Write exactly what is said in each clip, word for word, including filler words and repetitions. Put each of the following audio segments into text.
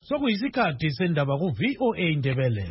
Sokuyisikhathi sendaba ku V O A Ndebele.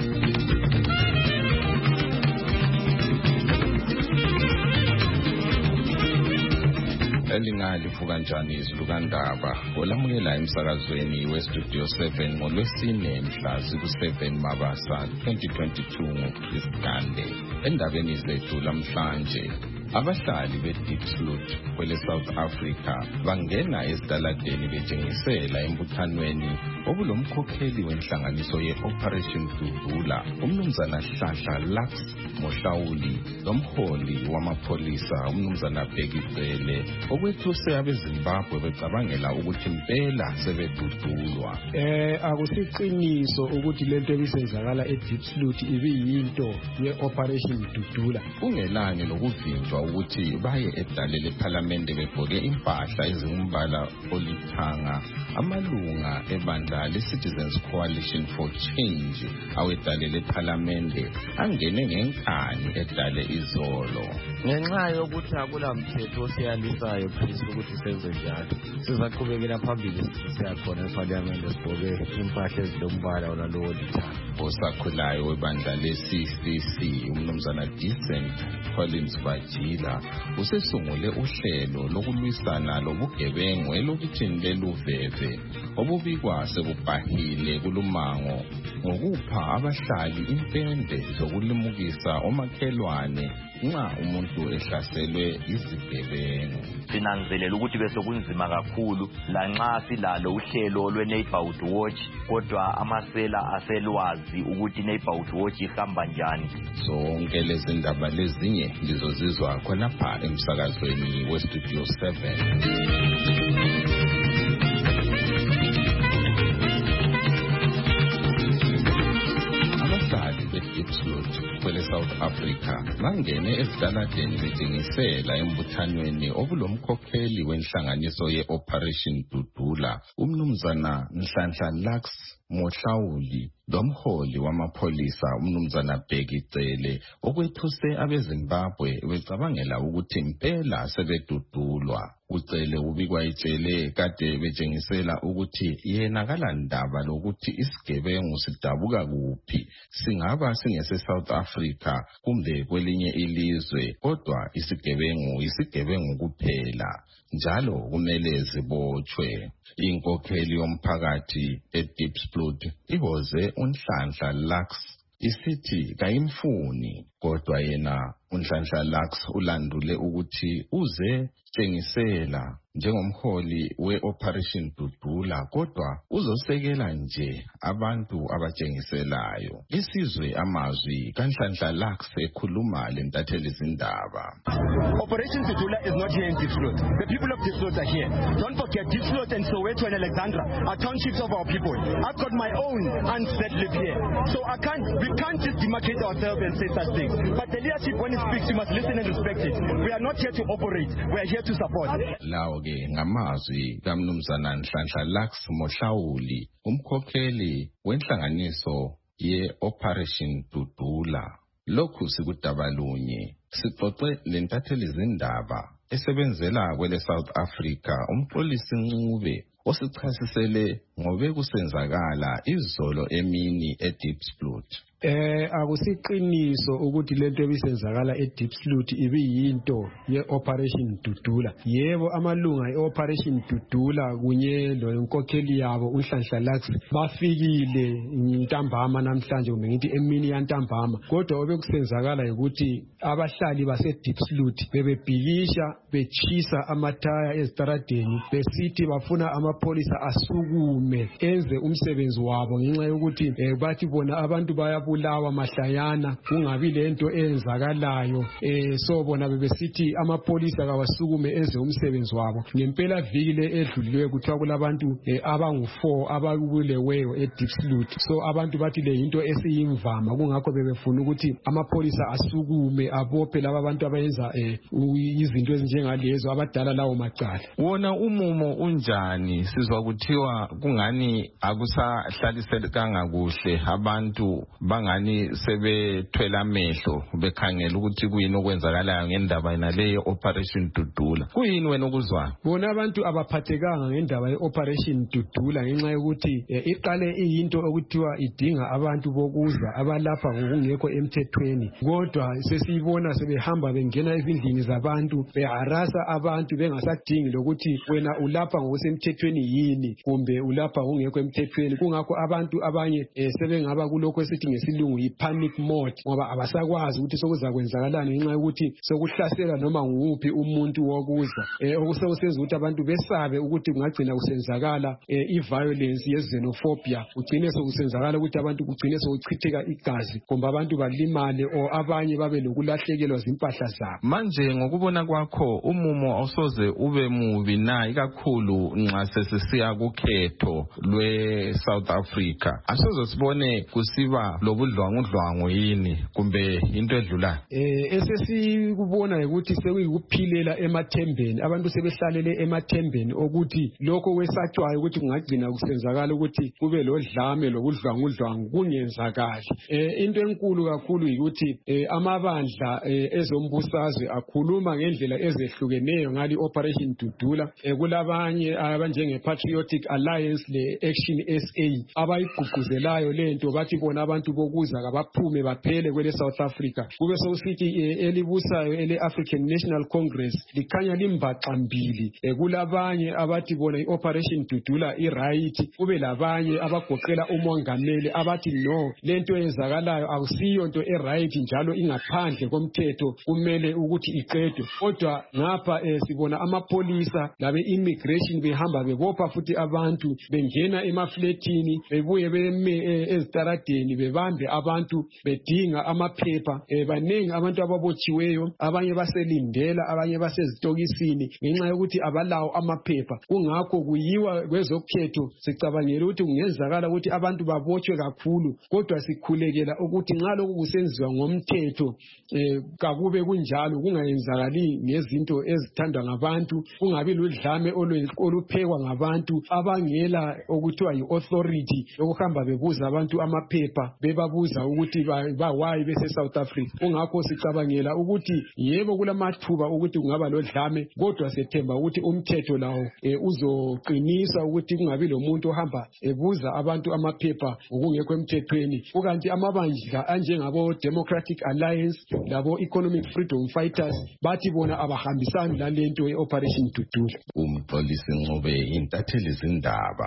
Elingalifu kanjani izilukandaba olamukela emsakazweni westudio seven ngolwesine mhla ziku-seven Mabasa twenty twenty-two ngoKriskande. Endabeni zethu lamhlanje, abahlali beDiepsloot kwele South Africa bangena ezitaladeni betshengisela embuthanweni obulomkhokheli wenhlanganiso ye-Operation Dudula, umnumzana Hlahla Lux Mohlawuli, lomholi wamapholisa umnumzana Bhekicele, okwethuse abeZimbabwe becabangela ukuthi impela sebedudulwa. Eh akusiqiniso ukuthi lento ebisenzakala eDiepsloot ibiyinto ye-Operation Dudula. Kungelani lokuvinjwa ukuthi baye edale lePhalamende begqoke impahla ezingumbala olithanga. Amalunga ebandla le-Citizens Coalition for Change awedale lePhalamende angene ngenkani edale izolo. Ngenxa yokuthi akulamthetho osiyalisayo phisi ukuthi senze njalo, sizaqhubekela phambili siyakhona ePhalamende sigqoke impahla ezilombala olalowo olithanga. Osakhulayo webandla le-C C C umnumzana Decent Collins Bajila usesungule uhlelo lokulwisana lobugebengu elokithini leluveve obubikwa sekubhahile kulumango ngokupha abahlali impende zokulimukisa omakhelwane nxa umuntu ehlaselwe izigebengu. Sinanzelela ukuthi bese kunzima kakhulu lanxa silalo uhlelo lwe-Neighborhood Watch, kodwa amasela aselwazi ukuthi i-Neighborhood Watch ihamba njani. Zonke lezi ndaba lezinye lizozizwa khonapha emsakazweni westudio seven. eDiepsloot kwele South Africa bangene ezitaladeni betshengisela embuthanweni obulomkhokheli wenhlanganiso ye-Operation Dudula, umnumzana Nhlanhla Lux Mohlawuli, lomholi wamapholisa umnumzana Bhekicele, okwethuse abeZimbabwe becabangela ukuthi impela sebedudulwa. Ucele ubikwa itshele kade betshengisela ukuthi yena kalandaba lokuthi isigebengu sidabuka kuphi, singaba singese South Africa kumbe kwelinye ilizwe, kodwa isigebengu isigebengu kuphela, njalo kumele zibotshwe. Inkokheli yomphakathi eDiepsloot ihoze uNhlanhla Lux isithi kayimfuni, kodwa yena uNhlanhla Lux ulandule ukuthi uze tshengisela njengomholi we-Operation Dudula, kodwa uzosekela nje abantu abatshengiselayo. Isizwe amazwi kaNhlanhla Lux ekhuluma lentatheli zindaba. Operation Dudula is not here in Diepsloot. The people of Diepsloot are here. Don't forget, Diepsloot and Soweto and Alexandra are townships of our people. I've got my own aunts that live here, so I can't. We can't just demarcate ourselves and say such things. But the leadership, when it speaks, you must listen and respect it. We are not here to operate. We are here to support. Lawo ke ngamazwi kaMnumzana Nhlanhla Lux Mohlawuli, umkhokheli wenhlanganiso ye-Operation Dudula. Lokhu sikudabalunye sixoxe lentatheli zindaba esebenzela kwele South Africa umxolisi Ncube osichasisele ngobe kusenzakala izolo emini eDiepsloot. Eh akusiqiniso ukuthi lento ebisenzakala eDiepsloot ibiyinto ye-Operation Dudula. Yebo, amalunga e-Operation Dudula kunye lenkokheli yabo uNhlanhla Lux bafikile intambama namhlanje kumbe ngithi emini yantambama, kodwa obekusenzakala ukuthi abahlali baseDiepsloot bebebhikisha bechisa amathaya ezitaradeni besithi bafuna amapholisa asukume enze umsebenzi wabo ngenxa yokuthi eh, bathi bona abantu baya bulawa mahlayana kungabi lento eyenzakalayo. Eh so bona bebesithi amapholisa kawasukume enze umsebenzi wabo. Ngempela vile edluliwe kuthiwa kulabantu eh, abangu four ababuleweyo eDiepsloot, so abantu bathi le into esiyimvama, kungakho bebefuna ukuthi amapholisa asukume abophe laba abantu abayenza eh, izinto ezinjengalezo abadala lawo macala. Wona umumo unjani? Sizwa kuthiwa kungani akusahlalisekanga kuhle abantu bangani sebethwela amehlo bekhangela ukuthi kuyini okwenzakalayo ngendaba naleyo Operation Dudula. Kuyini wena okuzwayo? Bona abantu abaphathekanga ngendaba ye-Operation Dudula ngenxa yokuthi eh, iqale iyinto okuthiwa idinga abantu bokuza abalapha ngokungekho emthethweni, kodwa sesiyibona sebehamba bengena ezindlini zabantu beharasa abantu bengasadingi lokuthi wena ulapha ngokusemthethweni yini kumbe ulapha ngokungekho emthethweni. Kungakho abantu abanye eh, sebengaba kulokho esithi ngesilungu yi-panic mode ngoba abasakwazi ukuthi sokuzakwenzakalani ngenxa yokuthi sokuhlasela noma nguphi umuntu wokuza eh, okusekusenza ukuthi abantu besabe ukuthi kungagcina kusenzakala eh, i-violence ye-xenophobia, kugcine sokusenzakala ukuthi abantu kugcine sokuchitheka igazi kumbe abantu balimale o abanye babe lokulahlekelwa zimpahla zabo. Manje ngokubona kwakho umumo awusoze ube mubi na ikakhulu nxa sesisiya kukhetho lwe-South Africa, asoze sibone kusiba lobudlwangudlwangu yini kumbe into edlulayo? Eh esesikubona ukuthi sekuyikuphilela emathembeni, abantu sebehlalele emathembeni okuthi lokho kwesatshwayo ukuthi kungagcina kusenzakala ukuthi kube lodlame lobudlwangudlwangu kungenzakali. Eh into enkulu kakhulu ukuthi eh, amabandla eh, ezombusazwe akhuluma ngendlela ezehlukeneyo ngali Operation Dudula. Eh, kulabanye abanjenge Patriotic Alliance le Action S A abayigqugquzelayo lento bathi bona abantu bokuza kabaphume baphele kwele South Africa. Kube sokusithi eh, elibusayo ele African National Congress likhanya limbaxambili. Eh, kulabanye abathi bona i-Operation Dudula i-right, kube labanye abagoqela umongameli abathi no, lento yenzakalayo akusiyo into e-right njalo ingaphandle komthetho kumele ukuthi iqedwe. Kodwa ngapha eh, sibona amapolisa labe immigration behamba bebopha futhi abantu bengena emafletini bebuye beme eh, ezitaradeni bebambe abantu bedinga amaphepha. Eh, banengi abantu ababotshiweyo, abanye baselindela, abanye basezitokisini ngenxa yokuthi abalawo amaphepha. Kungakho kuyiwa kwezokhetho sicabangela ukuthi kungenzakala ukuthi abantu babotshwe kakhulu, kodwa sikhulekela ukuthi nxa lokhu kusenziwa ngomthetho eh, kakube kunjalo, kungayenzakali ngezinto ezithandwa ngabantu, kungabi ludlame oluphekwa ngabantu abangela okuthiwa yi-authority yokuhamba bebuza abantu amaphepha bebabuza ukuthi bawayi bese South Africa. Kungakho sicabangela ukuthi yebo kulamathuba ukuthi kungaba lodlame, kodwa sethemba ukuthi umthetho lawo eh, uzoqinisa ukuthi kungabi lomuntu ohamba ebuza abantu amaphepha ngokungekho emthethweni. Kukanti amabandla anjengabo Democratic Alliance labo Economic Freedom Fighters bathi bona abahambisani lalento ye-Operation Dudula. Umxolisi Ncube, intatheli zindaba.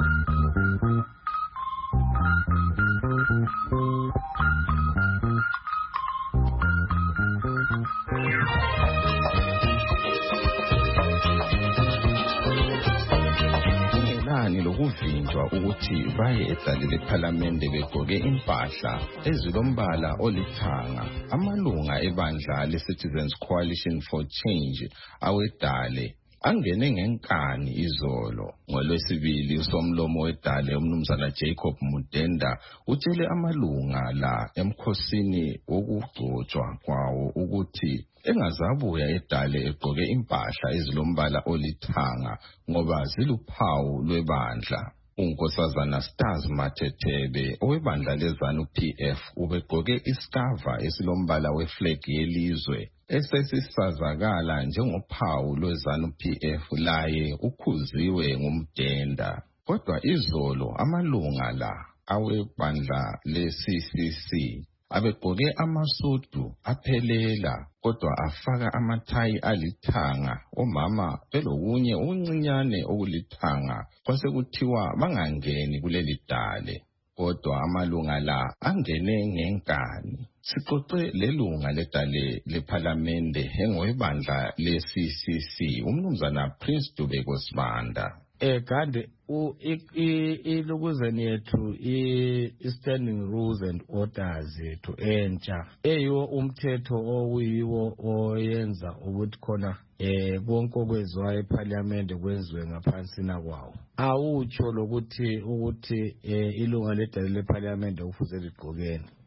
Lokuvinjwa ukuthi baye edale lePhalamende begqoke impahla ezilombala olithanga. Amalunga ebandla le-Citizens Coalition for Change awedale angene ngenkani izolo. NgoLwesibili usomlomo wedale umnumzana Jacob Mudenda utshele amalunga la emkhosini wokugcotshwa kwawo ukuthi engazabuya edale egqoke impahla ezilombala olithanga ngoba ziluphawu lwebandla. Unkosazana Stars Mathetebe owebandla leZanu P F ubegqoke iskava esilombala weflag yelizwe esesisazakala njengophawu lweZanu P F, laye ukhuziwe ngumdenda. Kodwa izolo amalunga la awebandla le-C C C abegqoke amasudu aphelela kodwa afaka amathayi alithanga, omama belokunye okuncinyane okulithanga. Kwasekuthiwa bangangeni kuleli dale, kodwa amalunga la angene ngenkani. Sixoxe lelunga ledale lePhalamende engowebandla le-C C C umnumzana Prince Dubeko Sibanda. Eh kade u ilokuzeni yethu i-standing rules and orders yethu entsha eyiwo umthetho owiwo oyenza ukuthi khona eh konke okwezwayo eParliament kwenziwe ngaphansi nakwawo. Awutsho lokuthi ukuthi ilunga ledale leParliament kufuze ligqokene.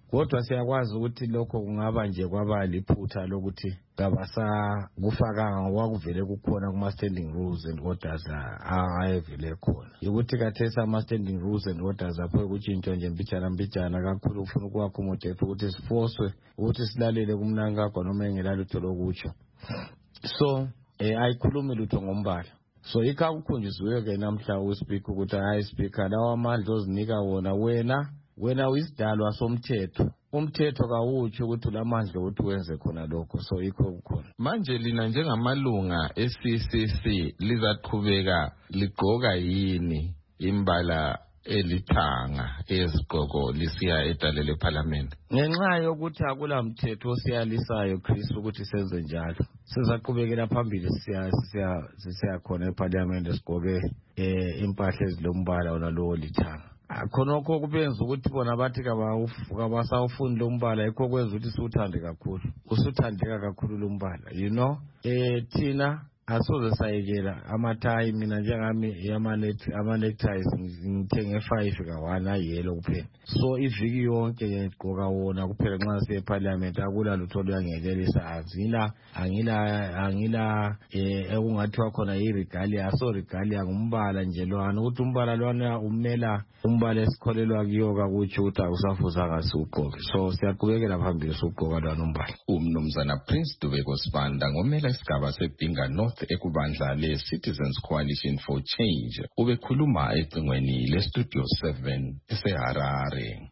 kodwa siyakwazi ukuthi lokho kungaba nje kwaba liphutha lokuthi ngabasa kufakanga ngokwakuvele kukhona kuma standing rules and orders ayevele khona ukuthi kathesa ama standing rules and orders apho ukutshintsha nje mbijana mbijana kakhulu ufuna ukuaccommodate ukuthi sifoswe ukuthi silalele kumnankagwa noma engelalo utho kutsho so eh ayikhulumi lutho ngombala so ikhakukhunjisiwe ke namhla uspeak ukuthi hayi speaker lawa amandla ozinika wona wena wena uyisidalwa somthetho umthetho kawutsho ukuthi lamandla ukuthi wenze khona lokho so ikho kukhona manje lina njengamalunga e-C C C lizaqhubeka ligqoka yini imbala elithanga ezigqoko lisiya edalele parliament ngenxa yokuthi akula mthetho osiyalisayo Chris ukuthi senze njalo sizaqhubekela phambili siya siya siya khona eparliament sigqoke eh impahla ezilombala ona lo lithanga khonokho kubenza ukuthi bona bathi kabasawufuni lo mbala ikho kwenza ukuthi siwuthande kakhulu usuthandeka kakhulu lo mbala you know eh thina asoze sayekela amathayi mina njengami yamanet amanecties ngithenge five ka one ayelo kuphela so iviki yonke ngigqoka wona kuphela nxa siye parliament akula lutho luyangekelisa azila angila angila eh ekungathiwa khona iregalia so regalia ngumbala nje lwana ukuthi umbala lwana umela umbala esikholelwa kiyo kakutsho ukuthi akusafuza ngasuqoke so siyaqhubekela phambili suqoka lwana umbala umnumzana Prince Dubeko Sibanda ngomela isigaba seBinga North ekubandla le-Citizens Coalition for Change ubekhuluma ecingweni le-Studio seven eseHarare.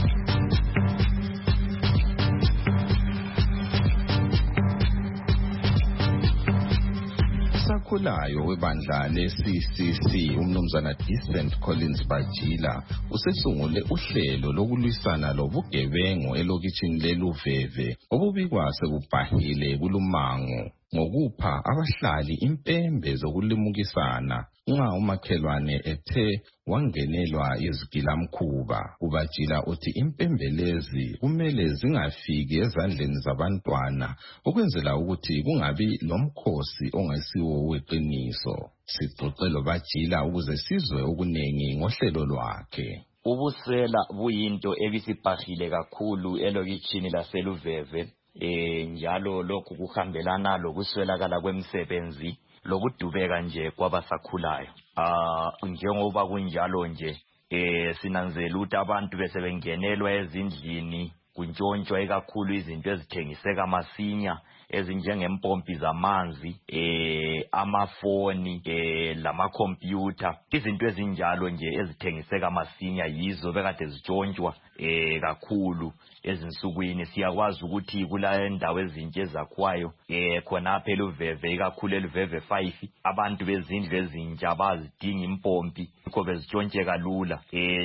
Sakhulayo webandla le-C C C umnumzana Decent Collins Bajila usesungule uhlelo lokulwisana lobugebengu elokitshini leLuveve obubikwa sekubhahile kulumango ngokupha abahlali impembe zokulimukisana nxa umakhelwane ethe wangenelwa izigilamkhuba. Ubajila uthi impembe lezi kumele zingafiki ezandleni zabantwana ukwenzela ukuthi kungabi lomkhosi ongesiwo weqiniso. Sixoxelo Bajila ukuze sizwe okunengi ngohlelo lwakhe. Ubusela buyinto ebisibhahile kakhulu elokitshini laseLuveve. Eh njalo lokhu kuhambelana lokuswelakala kwemisebenzi lokudubeka nje kwabasakhulayo. Ah njengoba kunjalo nje eh sinanzela ukuthi abantu bese bengenelwa ezindlini kuntshontshwa ekakhulu izinto ezithengiseka masinya ezinjengempompi zamanzi eh amafoni eh lamakhompyutha izinto ezinjalo nje ezithengiseka masinya yizo bekade zitshontshwa eh kakhulu ezinsukwini. Siyakwazi ukuthi kula endawo ezintshe ezakwayo eh khonapha eLuveve ikakhulu eLuveve five abantu bezindlu ezintsha bazidinga impompi ikho bezitshontsheka lula.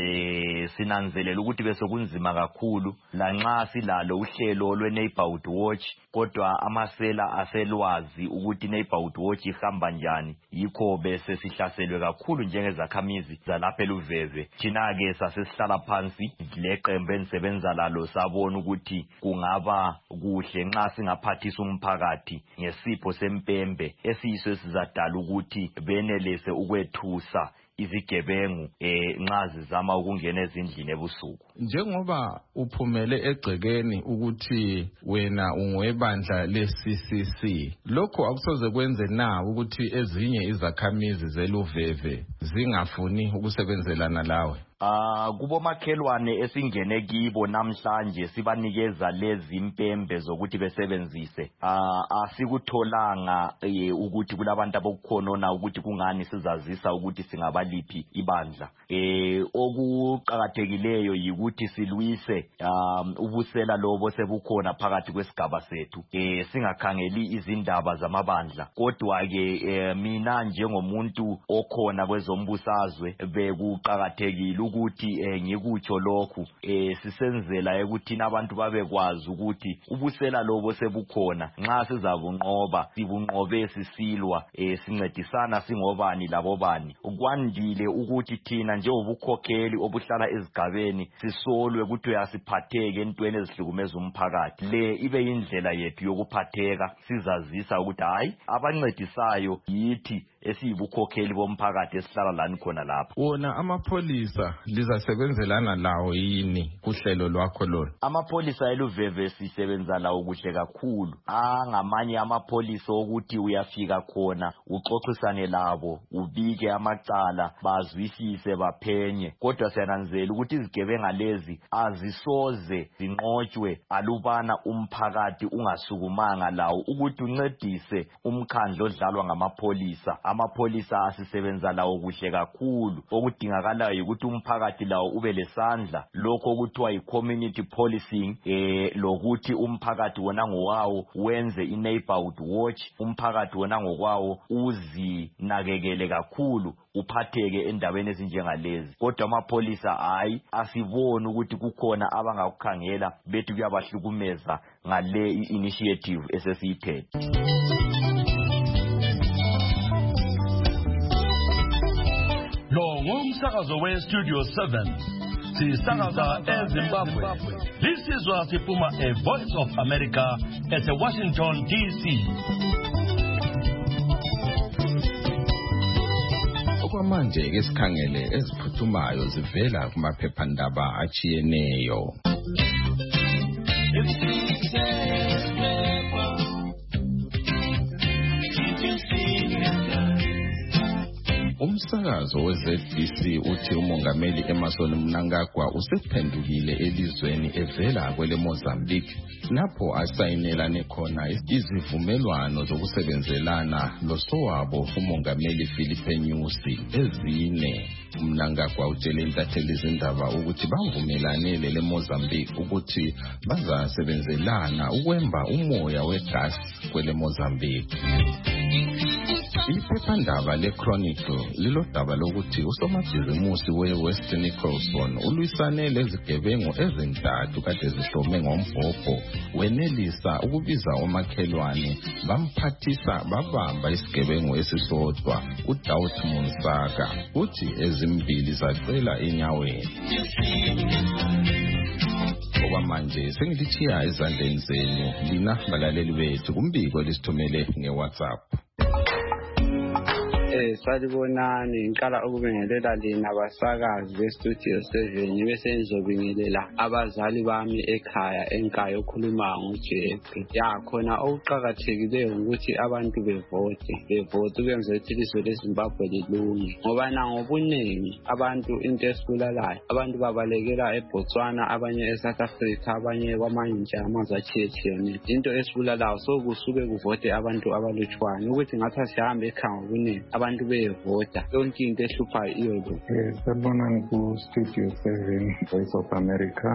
Eh sinanzelela ukuthi bese kunzima kakhulu lanxa silalo uhlelo lwe-Neighborhood Watch kodwa amasela aselwazi ukuthi i-Neighborhood Watch ihamba njani yikho bese sihlaselwe kakhulu njengezakhamizi zalapha eLuveve. Thina ke sasesihlala phansi leqembu enisebenza lalo sabona ukuthi kungaba kuhle nxa singaphathisa umphakathi ngesipho sempembe esiyiso esizadala ukuthi benelese ukwethusa izigebengu eh nxa zizama ukungena ezindlini ebusuku. Njengoba uphumele egcekeni ukuthi wena ungwebandla le-C C C lokho akusoze kwenze na ukuthi ezinye izakhamizi zeLuveve zingafuni ukusebenzelana lawe? Ah kubo makhelwane esingene kibo namhlanje sibanikeza lezi impembe zokuthi besebenzise. Ah asikutholanga ukuthi kulabantu abokukhonona ukuthi kungani sizazisa ukuthi singabaliphi ibandla. Eh okuqhakathekileyo yikuthi silwise um ubusela lobo sebukhona phakathi kwesigaba sethu. Eh singakhangeli izindaba zamabandla kodwa ke mina njengomuntu okhona kwezombusazwe bekuqhakathekile ukuthi eh ngikutsho lokhu eh sisenzela ukuthi abantu babekwazi ukuthi ubusela lobo sebukhona nxa sizabunqoba sibunqobe sisilwa eh sincedisana singobani labobani. Kwandile ukuthi thina njengobukhokheli obuhlala ezigabeni sisolwe ukuthi uyasiphatheke entweni ezihlukumeza umphakathi le ibe indlela yethu yokuphatheka sizazisa ukuthi hayi abancedisayo yithi esiyibukhokheli bomphakathi esihlala lani khona lapha. Wona amapholisa lizasebenzelana lawo yini kuhlelo lwakho lona? Amapholisa eLuveve sisebenza lawo kuhle kakhulu. Angamanye amapholisa ukuthi uyafika khona uxoxisane labo, ubike amacala, bazwisise baphenye. Kodwa siyananzela ukuthi izigebenga lezi azisoze zinqotshwe alubana umphakathi ungasukumanga lawo ukuthi uncedise umkhandlo odlalwa ngamapholisa. Amapholisa asisebenza lawo kuhle kakhulu. Okudingakalayo ukuthi umphakathi lawo ube lesandla lokho okuthiwa yi-community policing, eh lokuthi umphakathi wona ngowawo wenze i-neighborhood watch, umphakathi wona ngokwawo uzinakekele kakhulu uphatheke endaweni ezinjengalezi. Kodwa amapholisa hayi asiboni ukuthi kukhona abangakukhangela bethi kuyabahlukumeza ngale initiative esesiyiphethe. Lo ngumsakazo we-Studio seven. Sisakaza eZimbabwe. Lisizwa siphuma a Voice of America at Washington D C. Okwamanje ke sikhangele eziphuthumayo zivela kumaphephandaba achiyeneyo. Umsakazo we-Z B C uthi umongameli Emmerson Mnangagwa usephendukile elizweni evela kwele Mozambique lapho asayinelane khona izivumelwano zokusebenzelana losowabo umongameli Filipe Nyusi ezine. Mnangagwa utshele intatheli izindaba ukuthi bavumelanele le Mozambique ukuthi bazasebenzelana ukwemba umoya wegas kwele Mozambique. Iphephandaba le-Chronicle lilodaba lokuthi usomabhizimusi we-West Nicholson ulwisane lezigebengu ezintathu kade zihlome ngombhobho wenelisa ukubiza omakhelwane bamphathisa babamba isigebengu esisodwa uDaud Munsaka uthi ezimbili zacela enyaweni. Okwamanje sengilithiya ezandleni zenu lina balaleli bethu kumbiko lisithumele nge-WhatsApp. Eh salibonani ngiqala ukubingelela lina abasakazi be-Studio seven bese ngizobingelela abazali bami ekhaya enkayo okhuluma ngoJeppe. Ya khona okuqhakathekileyo ukuthi abantu bevote bevote ukwenza ukuthi ilizwe leZimbabwe lilunge ngoba nangobuningi abantu into esibulalayo abantu babalekela eBotswana abanye eSouth Africa abanye kwamanye nje amazwe atshiyetshiyeneyo into esibulalayo so kusuke kuvote abantu abalutshwane ukuthi ngathi sihambe ekhaya ngobuningi abantu bevota yonke into ehlupha iyo lo. Eh sabonani ku Studio seven Voice of America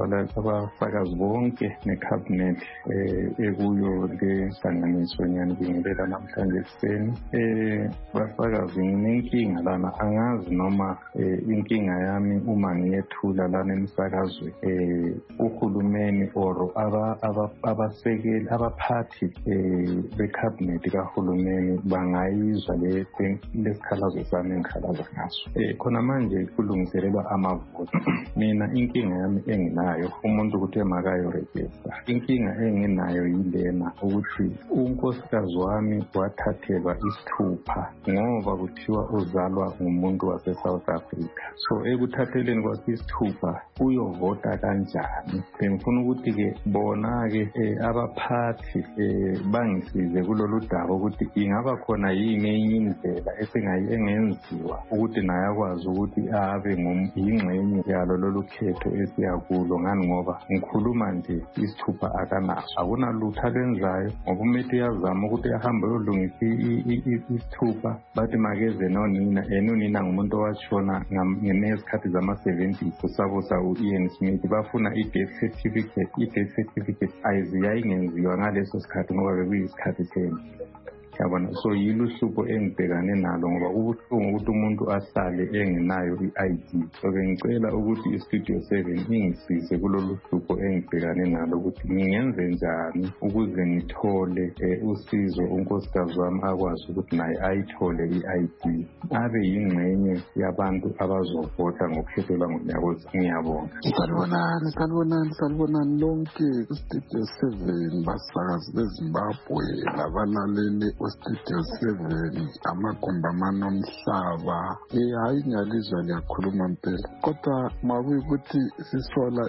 abasakazi bonke necabinet eh ekuyo le hlanganiso nyani bingelela namhlanje ekseni. Eh basakazi nginenkinga lana angazi noma inkinga yami uma ngiyethula lana emsakazweni eh uhulumeni or aba abasekeli abaphathi eh becabinet kahulumeni bangayizwa le lesikhalazo sami engikhalaza ngaso. Eh khona manje kulungiselelwa amavoti. Mina inkinga yami enginayo umuntu ukuthi emakayo register. Inkinga enginayo yilena ukuthi unkosikazi wami wathathelwa isithupha ngoba kuthiwa uzalwa ngumuntu wase South Africa. So ekuthatheleni kwakhe isithupha uyovota kanjani? Bengifuna ukuthi ke bona ke abaphathi bangisize kulolu daba ukuthi ingaba khona yini indlela esengayengenziwa ukuthi naye akwazi ukuthi abe ngumyingxenye yalo lolu khetho esiyakulo ngani ngoba ngikhuluma nje isithupha akanaso akunalutho alenzayo ngoba umuntu uyazama ukuthi ahambe uyolungisa isithupha bathi makeze nonina enonina ngumuntu owashona ngesikhathi zama-seventies kusabusa u-Ian Smith bafuna i-death certificate i-death certificate ayiziyayingenziwa ngaleso sikhathi ngoba bekuyisikhathi sempi. Yabona so yilo hlupho engibhekane nalo ngoba kubuhlungu ukuthi umuntu ahlale engenayo i-I D. So bengicela ukuthi i-Studio seven ingisize kulolu hlupho engibhekane nalo ukuthi ngingenze njani ukuze ngithole usizo unkosikazi wami akwazi ukuthi naye ayithole i-I D abe yingxenye yabantu abazovota ngokhetho lwangonyaka. Ngiyabonga. Salibonani salibonani salibonani lonke ku-Studio seven basakazi beZimbabwe labalaleli Studio seven amagumbi amanomhlaba eh hayi ngiyalizwa liyakhuluma impela kodwa makuyukuthi sisola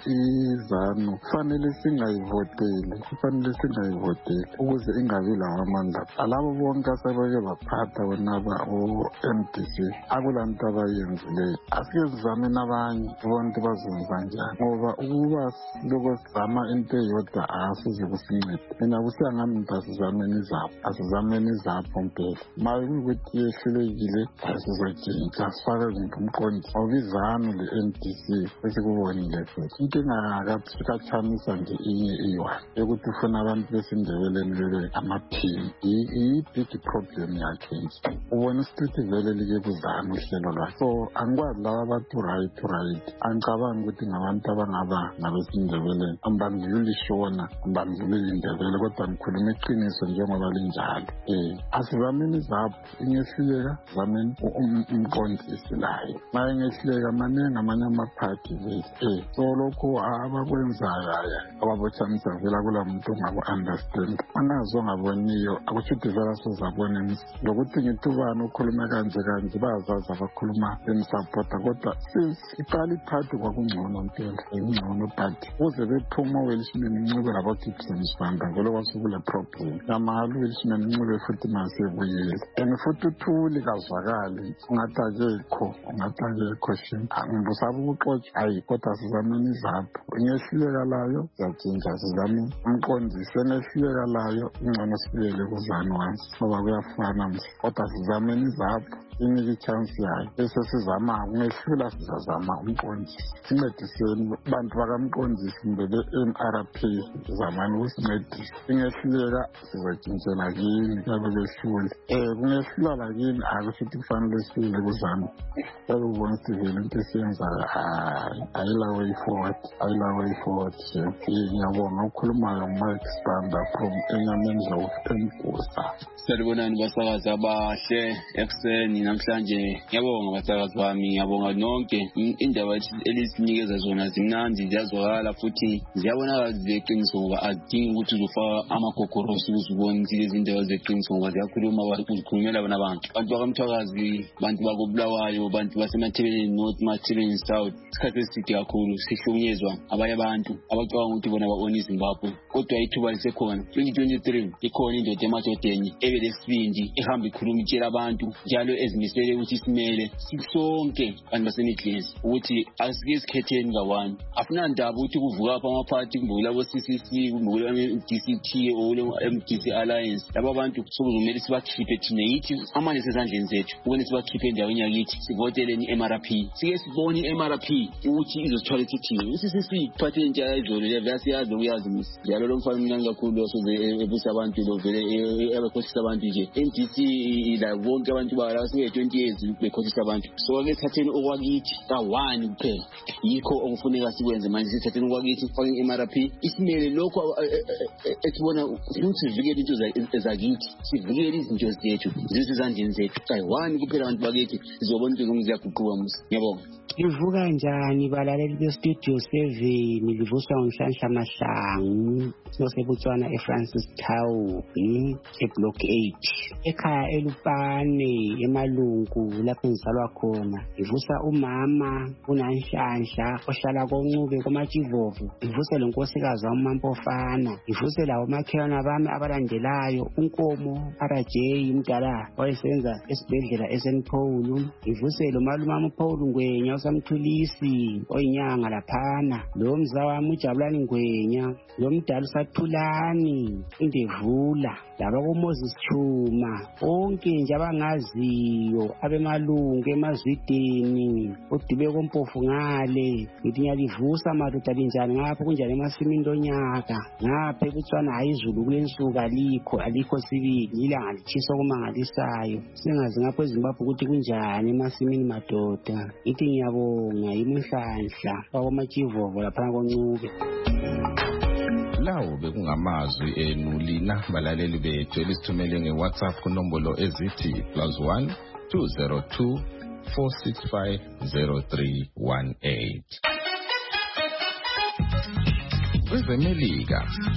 izanu fanele singayivoteli kufanele singayivoteli ukuze ingabi lamandla alabo bonke asebeke baphatha bonaba o-M D C akulanto abayenzileyo asike sizame nabanye bonke bazenza njani ngoba ukuba lokho sizama into eyodwa asize kusincede mina kusiyangami ntasizameni izapho asizameni izapho mpela makuyukuthi yehlulekile asizotshintsha sifake ngumqondo ngoba izanu le-M D C esikubonile futhi inkinga akathikamisa nje inye iyi-one yokuthi ufuna abantu besindebeleni bebe amaphini iyi-big problem yakhe nje ubona isituthi vele like kuzanu uhlelo lwakhe so angikwazi laba abantu right right angicabangi ukuthi ngabantu abangaba ngabesindebeleni ambandluli shona ambandluli indebele kodwa ngikhuluma iqiniso njengoba linjalo um asizameni izapho ingehluleka zameni umqondisi layo ma ingehluleka maningi amanye amaphathi um so lokhu abakwenzayo aya ababothamisa vela kula muntu ongaku-understand anazo ongaboniyo akutsho ukuthi vela sozabona lokuthi ngithi ubani ukhulume kanje kanje bayazazi abakhuluma bemsapota kodwa iqala iphathi kwakungcono mpela ingcono phathi ukuze bephuma uwelishimeni incube labo-Gibson Sibanda vele kwasukule problem ngamahali uwelishimeni incube futhi masebuyile and futhi uthuli kazwakali ungathi akekho ungathi akekho shini angibusaba ukuxotsha hayi kodwa sizameni izapho ingehluleka layo siyatshintsha sizame umqondisi engehluleka layo ingcono sibuyele kuzanu once ngoba kuyafana mse kodwa sizameni izapho inike ichance yayo bese sizama kungehlula sizazama umqondisi sincediseni bantu bakamqondisi kumbe be-M R P zamani ukusincedisa ingehluleka sizotshintshela kini kabe behlule um kungehlula lakini akusho ukuthi kufanele sibuyele kuzanu kabe ubona ukuthi vele into esiyenzayo hayi ayila way forward ayila way forward ngiyabonga ukhulumayo Mike Sibanda from Enyamendlovu eMgusa. Sanibonani basakazi abahle ekuseni namhlanje ngiyabonga basakazi bami ngiyabonga nonke indaba elisinikeza zona zimnandi ziyazwakala futhi ziyabonakala zeqiniso ngoba azidingi ukuthi uzofaka amagogorosi ukuzibona ukuthi lezi ndaba zeqiniso ngoba ziyakhuluma ukuzikhulumela bona abantu abantu bakamthwakazi bantu bakobulawayo bantu basemathebeleni north mathebeleni south isikhathi eside kakhulu sihlukunyezwa abanye abantu abacabanga ukuthi bona ba-ona iZimbabwe kodwa ithuba lisekhona twenty twenty-three ikhona indoda emadodeni ebelesibindi ihamba ikhuluma itshela abantu njalo ezimisele ukuthi simele sonke abantu baseMidlands ukuthi asike isikhetheni kawane afunandaba ukuthi kuvuka apha amaphathi kumbe labo-C C C kumbe kulabo-D C T o-M D C Alliance laba bantu sokuzomele sibakhiphe thina yithi amanje sezandleni zethu ukune sibakhiphe endaweni yakithi sivoteleni i-M R P sike sibone i-M R P ukuthi izosithwala thina u-C C C phatheni njalo izolo levela siyazi ukuyazi njalo lo mfana mncane kakhulu osoze ebusa abantu lo vele ebekhohlisa abantu nje M D C la bonke abantu bala singe-twenty years bekhohlisa abantu so-ke thatheni okwakithi ka-one kuphela yikho okufuneka sikwenze manje sithatheni okwakithi fake i-M R P isimele lokho esibona ukuthi sivikele into zakithi sivikele izinto zethu zisezandleni zethu kayi-one kuphela abantu bakithi sizobona into zonke ziyaguquka musi ngiyabonga. Livuka njani balaleli be-Studio seven livuswa ngihlahla mahlangu sinosebotswana eFrancis Town eblock eight ekhaya eLupane emalungu lapho ngizalwa khona ngivusa umama unanhlanhla ohlala koncube komatshivovu ngivuse lo nkosikazi wamampofana ngivuse lawo makhelwana bami abalandelayo unkomo R J umdala owayesenza esibhedlela eSenpholu ngivuse lo malumamu Paul Ngwenya usamthulisi oyinyanga laphana lo mzawami uJabulani Ngwenya lo mdala usathulani indevula laba koMoses Chuma onke nje abangaziyo abemalungu emazwideni udibe kompofu ngale ngithi ngiyalivusa madoda linjani ngapho kunjani emasimini lonyaka ngapha ebutswana hayi izulu kulensuku alikho alikho sibili ilanga litshisa okumangalisayo singazi ngapho eZimbabwe ukuthi kunjani emasimini madoda ngithi ngiyabonga imihlanhla kwakomatshivovo laphana koncube. Lawo bekungamazwi enu lina balaleli bethu elisithumele ngeWhatsApp kunombolo ezithi plus one two zero two four six five zero three one eight. KwezeMelika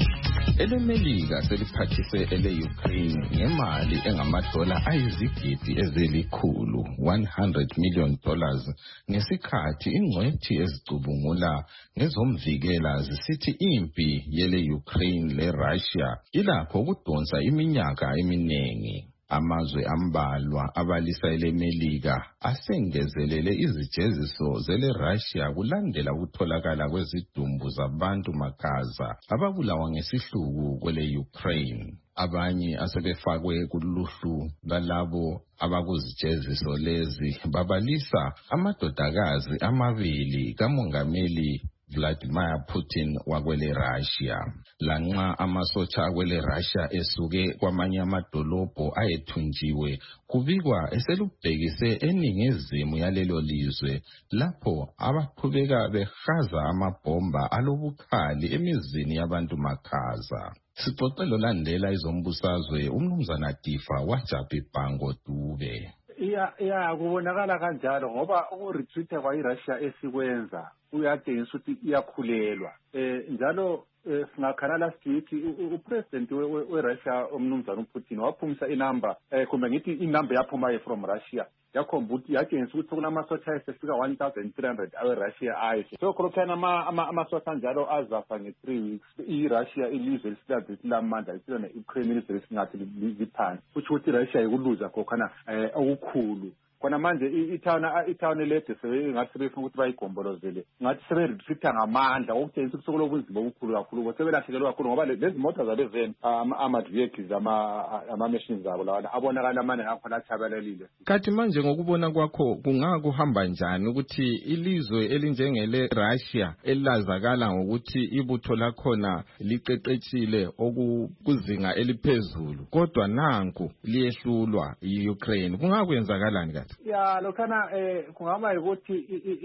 Elemelika seliphathise ele-Ukraine ngemali engamadola ayizigidi ezilikhulu one hundred million dollars ngesikhathi ingcwethi ezicubungula ngezomvikela zisithi impi yele-Ukraine le-Russia ilakho ukudonsa iminyaka eminingi. Amazwe ambalwa abalisa elemelika asengezelele izijeziso zele-Russia kulandela ukutholakala kwezidumbu zabantu makaza ababulawa ngesihluku kwele-Ukraine. Abanye asebefakwe kuluhlu lalabo abakuzijeziso lezi babalisa amadodakazi amabili kamongameli Vladimir Putin wakwele Russia. Lanxa amasotsha akwele Russia esuke kwamanye amadolobho ayethunjiwe kubikwa eselubhekise eningizimu yalelo lizwe lapho abaqhubeka behaza amabhomba alobukhali emizini yabantu makhaza. Sixoxelo landela izombusazwe umnumzana Tifa Wajabibhango Dube. iya iya kubonakala kanjalo ngoba ukuretreat kwa iRussia esikwenza uyatshengisa ukuthi iyakhulelwa eh njalo singakhala last week upresident weRussia umnumzana uPutin waphumisa inamba eh kumbe ngithi inamba yaphuma from Russia yakhomba ukuthi yatshengisa ukuthi kunamasotsha esifika one thousand three hundred aweRussia ayise so khona ama amasotsha njalo azafa nge three weeks iRussia ilizwe lisidade lamandla lisona Ukraine ilizwe lisingathi liphansi futhi ukuthi iRussia ikuluza kokhana okukhulu kona manje ithawuna ithawuna lethe ngathi befuna ukuthi bayigombolozele ngathi seberetreat ngamandla okutshengisa ukuthi sokulobunzima obukhulu kakhulu ngoba sebelahlekelwa kakhulu ngoba lezi moto zabezeni ama vehicles ama ama machines zabo lawana abonakala amane ngakhona achabalelile. Kathi manje ngokubona kwakho kungakuhamba njani ukuthi ilizwe elinjengele Russia elazakala ngokuthi ibutho lakhona liqeqetshile okukuzinga eliphezulu kodwa nanku liyehlulwa iUkraine kungakwenzakalani kathi? Ya lokana eh kungaba ukuthi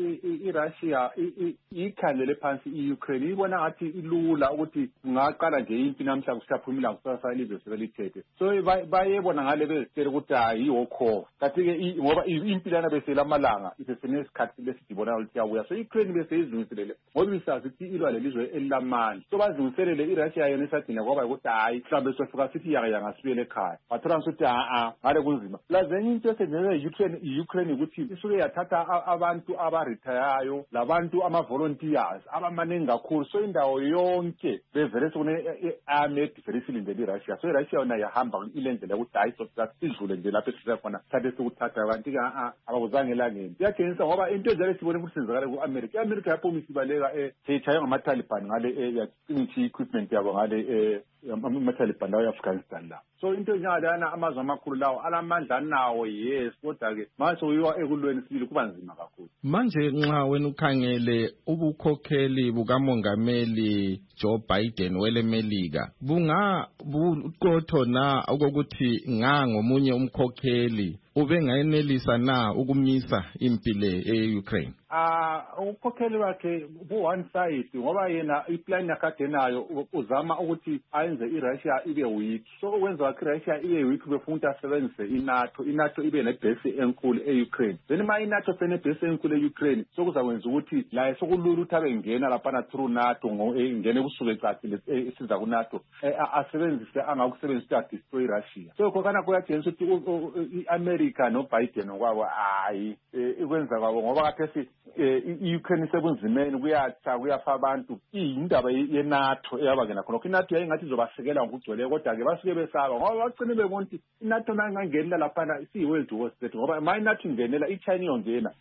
iRussia ikhandele phansi iUkraine ibona ngathi ilula ukuthi ngaqala nje impi namhlanje kusaphumila kusasa ilizwe selithethe so bayebona ngale bezitshela ukuthi hayi okho kathi ke ngoba impi lana besela amalanga isesenesikhathi lesidibona ukuthi yabuya so iUkraine bese izungiselele ngoba isazi ukuthi ilwa lelizwe elilamandla so bazungiselele iRussia yona esadina ngoba ukuthi hayi mhlambe sofika sithi yaka ngasibuyele ekhaya bathola ukuthi a a ngale kunzima lazenye into esenze Ukraine iUkraine ukuthi isuke yathatha abantu abarethayayo labantu ama volunteers abamaningi kakhulu so indawo yonke bevele sokune armed very silindele iRussia so iRussia yona yahamba ilendlela ukuthi hayi sosidlule nje lapho esifika khona thathe sokuthatha abantu ka abakuzange elangeni iyatshengisa ngoba into njalo sibone ukuthi senzakala kuAmerica iAmerica yaphuma isibaleka ethayo ngamaTaliban ngale yacinga equipment yabo ngale amaTaliban lawo eAfghanistan la so into njalana amazwe amakhulu lawo alamandla nawo yes kodwa ke manje uyiwa ekulweni sibili kuba nzima kakhulu. Manje nxa wena ukhangele ubukhokheli bukamongameli Joe Biden welemelika bunga buqotho na okokuthi nga ngomunye umkhokheli ubengayenelisa na ukumisa impile eUkraine? Ah ukhokheli wakhe bu one side ngoba yena iplan yakhe nayo uzama ukuthi ayenze iRussia ibe weak so ukwenza wakhe iRussia ibe weak befuna asebenzise iNATO iNATO ibe nebase enkulu eUkraine then ma iNATO sene base enkulu eUkraine so kuzakwenza ukuthi la sokulula ukuthi abengena lapha na through NATO ngene kusuke ecacile esiza kuNATO asebenzise angakusebenzisa destroy Russia so kokana kuyathenisa ukuthi iAmerica no Biden ngokwabo hayi ikwenza kwabo ngoba kathi iUkraine sebunzimeni kuyatha kuyafa abantu indaba yeNATO eyabangena khona iNATO yayingathi izobasekela ngokugcwele kodwa ke basuke besaba ngoba bacine bebona ukuthi iNATO nangangenela lapha si world war state ngoba ma iNATO ingenela iChina iyongena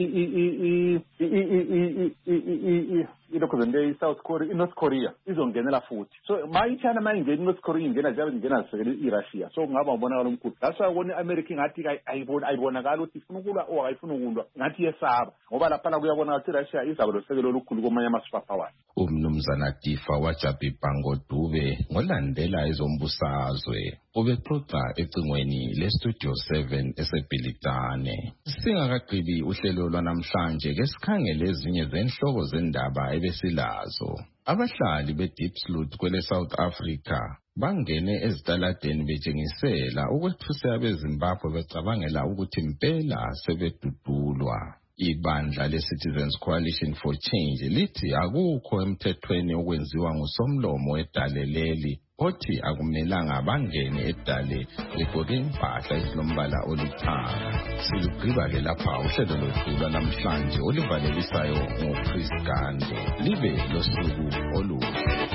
ilokuzende iSouth Korea iNorth Korea izongenela futhi so ma iChina mayingena iNorth Korea ingena nje ingena sekele iRussia so ngaba ubonakala omkhulu that's why ubona iAmerica ngathi ayibona ayibonakala ukuthi ifuna ukulwa o ayifuna ukulwa ngathi yesaba ngoba lapha kuyabona ukuthi iRussia izaba losekelo olukhulu komanye ama-superpower. Umnumzana Tifa Wajabibhango Dube ngolandela izombusazwe ubexoxa ecingweni leStudio seven eseBhilitane. Singakagqibi uhlelo lwanamhlanje ke sikhangele ezinye zenhloko zendaba ebesilazo. Abahlali beDiepsloot kwele South Africa bangene ezitaladeni betshengisela ukwethusela beZimbabwe becabangela ukuthi impela sebedudulwa. Ibandla le-Citizens Coalition for Change lithi akukho emthethweni okwenziwa ngusomlomo edaleleli othi akumelanga bangene edale begqoke impahla esilombala olithanga. Silugqiba-ke lapha uhlelo lwethu lwanamhlanje olivalelisayo nguChris Gande. Libe losuku oluhle.